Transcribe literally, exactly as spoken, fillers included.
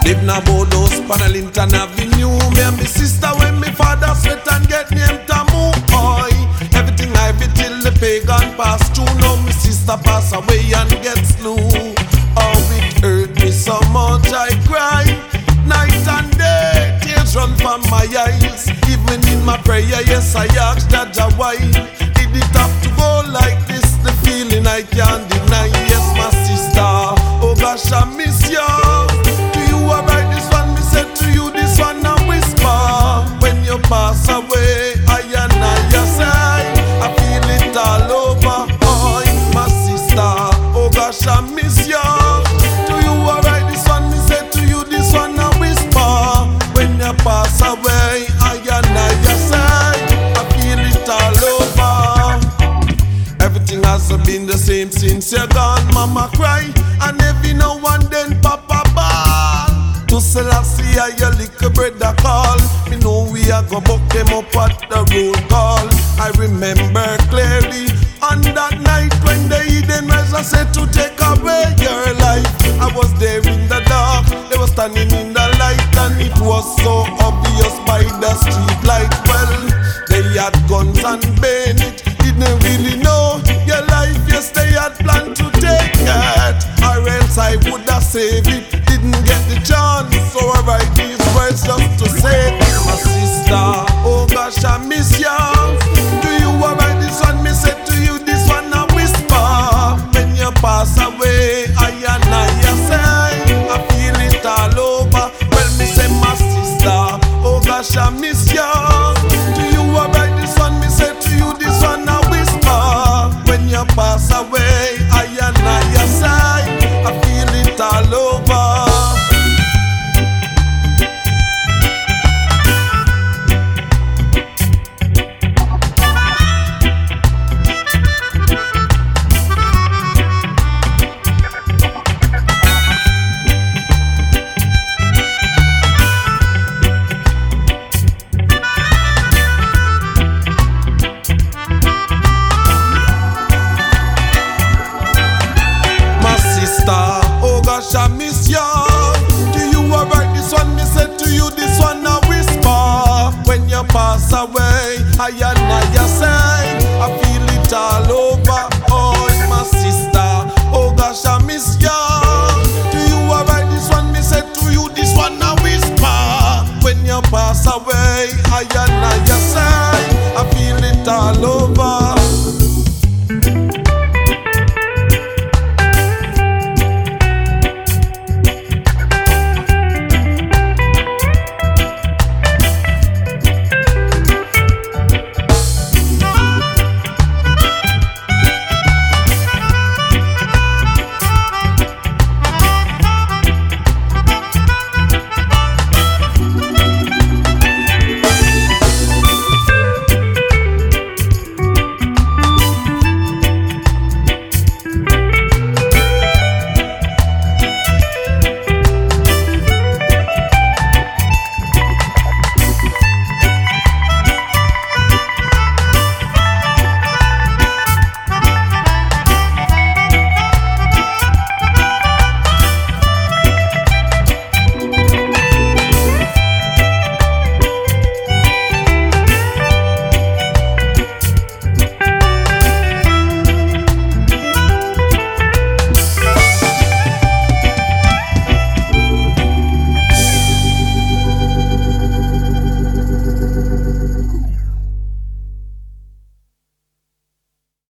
Live na Bodos, Panelington Avenue. Me and me sister when me father sweat and get named Tamu. Oi, everything I be till the pagan pass through. Now me sister pass away and get slew. Oh, it hurt me so much I cry. Night and day, tears run from my eyes. Even in my prayer, yes I ask Jaja why. Did it have to go like this? The feeling I can't deny. Yes my sister, oh gosh I miss you. Do you alright? This one me said to you, this one I whisper. When you pass away, I and I just say I feel it all over. Oh my sister, oh gosh I miss you. Do you alright? This one me said to you, this one I whisper. When you pass away, I and I just say I feel it all over. Everything has been the same since you're gone. Mama cry, and every now and then Papa ball. To Selassie, I your little brother call. Me know we a go buck them up at the roll call. I remember clearly on that night when the Eden Razor said to take away your life. I was there.